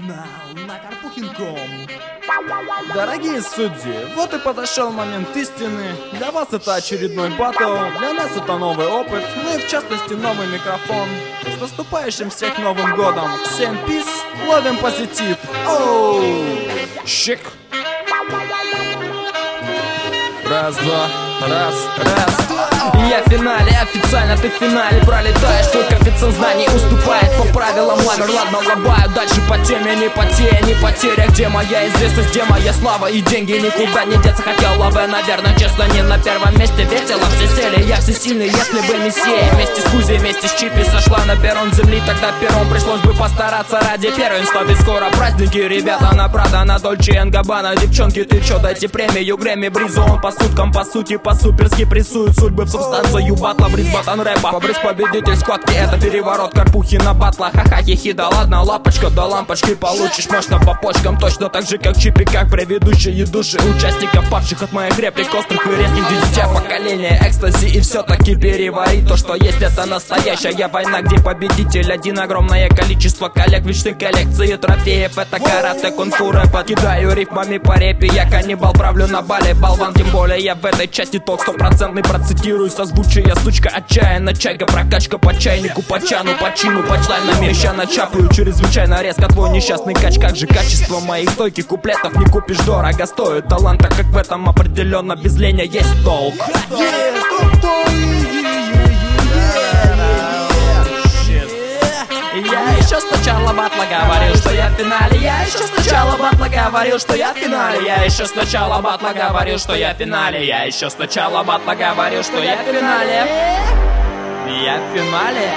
Финал на Карпухин.com. Дорогие судьи, вот и подошел момент истины. Для вас это очередной баттл, для нас это новый опыт, ну и в частности новый микрофон. С наступающим всех Новым годом! Всем пис, ловим позитив! Оу! Щик! Раз, два, раз. Я в финале, официально ты в финале пролетаешь. Твой коэффициент знаний уступает по правилам ламер. Ладно, лобаю дальше по теме, не потеря. Где моя известность, где моя слава и деньги? Никуда не деться, хотел лаве, наверное, честно, не на первом месте. Весело все сели, я всесильный, если бы мессия. Вместе с Кузей, вместе с Чипи сошла на перрон земли. Тогда пером пришлось бы постараться ради первенства. Ведь скоро праздники, ребята, на Прада, на Дольче энд Габбана. Девчонки, ты чё, дайте премию Грэмми Бризу. Он по суткам, по сути, по-суперски прессует судьбы в субстанцию батла. Бриз батан рэпа, бриз победитель схватки. Это переворот Карпухи на батла. Ха-ха, хихи, да ладно, лапочка до лампочки. Получишь мощно по почкам, точно так же, как Чипи, как предыдущие души участников, павших от моих реплик острых и резких. Дитя поколения экстази. И все-таки переварить то, что есть, это настоящая война, где победитель один. Огромное количество коллег в личной коллекции трофеев. Это карате, кунг-фу, рэп. Подкидаю рифмами по репе. Я каннибал, правлю на бале, болван. Тем более я в этой части ток стопроцентный. Процитирую созвучие, сучка отчаянно. Чайка, прокачка по чайнику, по чану, по чину, по члайнам. Я начапаю чрезвычайно резко твой несчастный кач. Как же качество моих стойких куплетов не купишь, дорого стоит таланта, как в этом определенно без ления есть толк. Я еще сначала батла говорил, что я в финале. Я еще сначала батла говорил, что я в финале. Я еще сначала батла говорил, что я в финале. Я еще сначала батла говорил, что я в финале. Я в финале.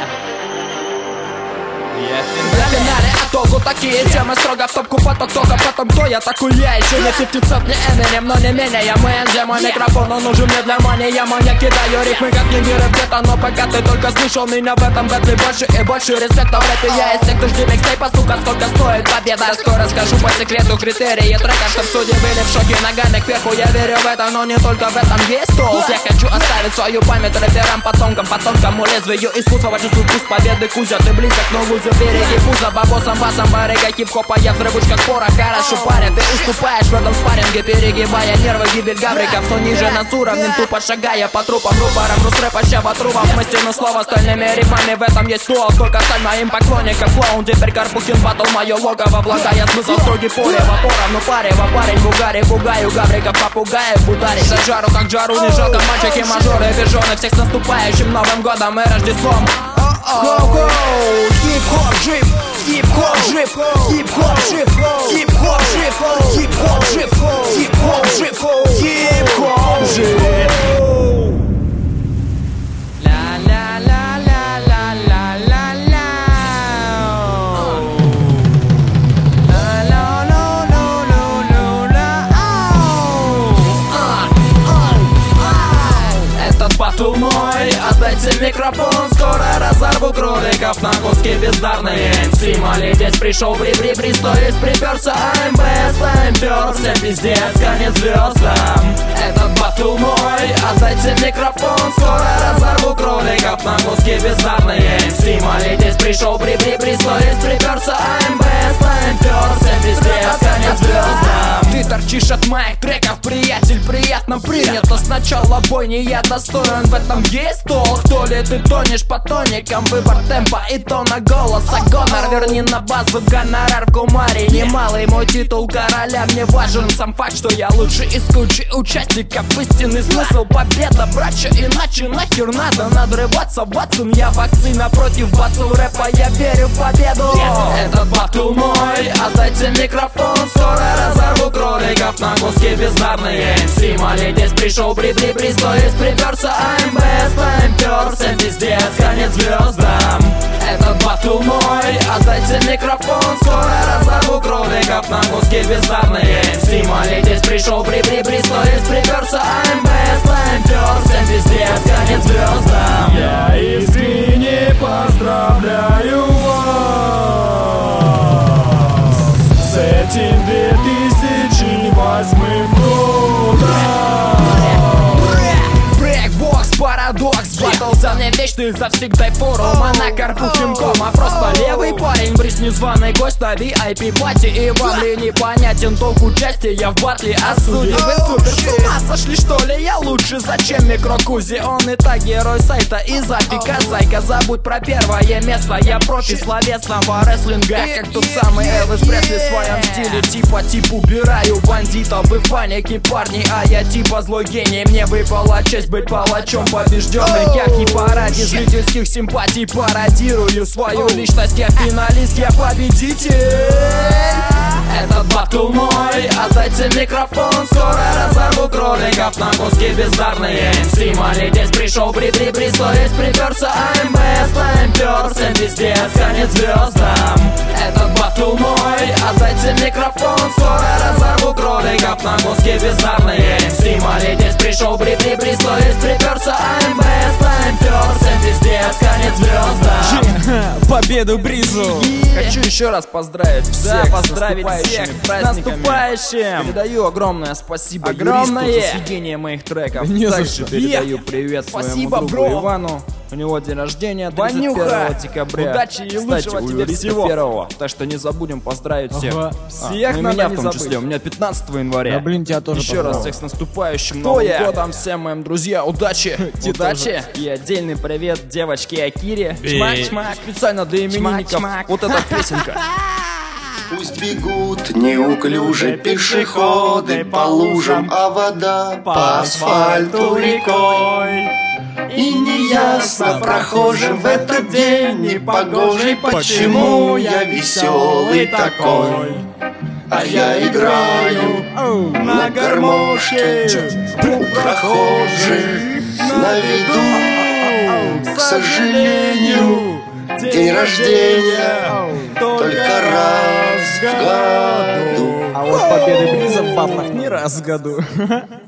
Я в финале, а толку такие темы строго в топку поток. Только потом кто я такой, я еще не 50 Cent, не Eminem, но не менее я МНЗ. Мой микрофон, он нужен мне для мани. Я кидаю рифмы, как не мира где-то. Но пока ты только слышал меня в этом бэтле, больше и больше респекта в рэпе. Я из тех, кто жди микстейпа, сука, сколько стоит победа. Скоро скажу по секрету критерии трека, чтоб судьи были в шоке. Ногами кверху, я верю в это, но не только в этом есть толк. Я хочу оставить свою память рэперам, потомкам, по тонкому лезвию искусства. Почувствуй вкус победы, Кузя, ты близок, но лузер. Береги пузо, бабосом, басом, барыга, хип-хопа. Я взрывуч, как пора, хорошо парень. Ты уступаешь в этом спарринге, перегибая нервы, гибель гавриков. Но ниже нас уровнем, тупо шагая по трупам, рупорам, рус-рэпа, щава трубам. Смысленное слово стальными рифмами, в этом есть стол. Сколько сталь моим поклонникам, клоун. Теперь Карпухин батл, мое логово, влагая смысл строгий поле. Вапором, ну парево, парень, бугари, бугаю, гавриков, попугаев, ударить за жару, как жару, не жалко, мальчики, мажоры, вижены. Всех с наступающим Новым годом и Рождеством. Go-go, хип-хоп жив, хип-хоп жив, хип-хоп жив, хип-хоп жив, хип-хоп жив, хип-хоп жив, хип-хоп жив. Этот батл мой, отдайте микрофон. Скоро разорву кроликов на куски бездарные. МС Мали здесь пришел бри-бри-бриз, то есть приперся. I'm best, I'm first, всем пиздец, конец звездам. Этот батл мой, отдайте микрофон. Скоро разорву кроликов на куски бездарные. МС Мали здесь пришел бри-бри-бриз, то есть приперся. I'm best, I'm first, всем пиздец, конец звездам. Ты торчишь от моих треков, приятель, приятно принято. Сначала бойни, я достоин, в этом есть толк. То ли ты тонешь по тоникам, выбор темпа и тона голоса. Гонор, верни на базу, гонорар в кумаре. Немалый мой титул короля, мне важен сам факт, что я лучший из кучи участников. Истинный смысл победа, братья, иначе нахер надо надрываться. Ватсон, я вакцина против батл рэпа, я верю в победу. Этот батл мой, отдайте микрофон. Скоро разорву кроликов на куски бездарные. МС Мали здесь пришел бри-бри-бриз, то есть приперся. I'm best, I'm first, всем пиздец, конец звездам. Этот батл мой, отдайте микрофон. Скоро разорву кроликов на куски бездарные. МС Мали здесь пришел бри-бри-бриз, то есть приперся. I'm best, I'm first, всем пиздец, конец звездам. Я искренне поздравляю вас с этим 2008 годом. Парадокс, батл за не вечный завсегдай форума на Карпухинком, а просто левый парень, бриз незваный гость на VIP-пати. И вам ли непонятен толк участия в батле о суде? Вы супер, с ума сошли что ли? Я лучше, зачем микрокузи? Он и так герой сайта и запика зайка. Забудь про первое место, я профи словесного рестлинга, как тот самый Элвис Пресли в своем стиле. Тип убираю бандитов и в панике, парни, а я типа злой гений. Мне выпала честь быть палачом побежденных. Я в хит-параде зрительских симпатий пародирую свою личность. Я финалист, я победитель. Этот батл мой, отдайте микрофон. Скоро разорву кроликов на куски бездарные. МС молодец, пришел бри-бри-бри, то есть приперся АМБ, слэмперся, пиздец, конец звездам. Этот батл мой, отдайте микрофон. Скоро разорву кроликов на куски бездарные. МС молодец, пришел бри-бри-бри, то есть приперся АМБ, слэмперся, пиздец, конец звездам. Победу Бризу! Хочу еще раз поздравить всех, поздравить всех с наступающим! Передаю огромное спасибо юристу за сведение моих треков. Также передаю привет своему другу Ивану. У него день рождения 31 декабря. Удачи и лучшего тебе всего. 1-го. Так что не забудем поздравить всех. Всех и меня в том числе. У меня 15 января. Да блин, тебя тоже еще раз всех с наступающим Новым годом. Всем моим друзьям удачи! Удачи! И отдельный привет девочке Акире. Чмак-чмак. Специально для именинников. Вот эта песенка. Пусть бегут неуклюже пешеходы по лужам, а вода по асфальту рекой. И неясно прохожим в этот день непогожий, почему я веселый такой. А я играю на гармошке у прохожих на виду. К сожалению, день рождения только раз в году. А вот победы Бриза в батлах не раз в году.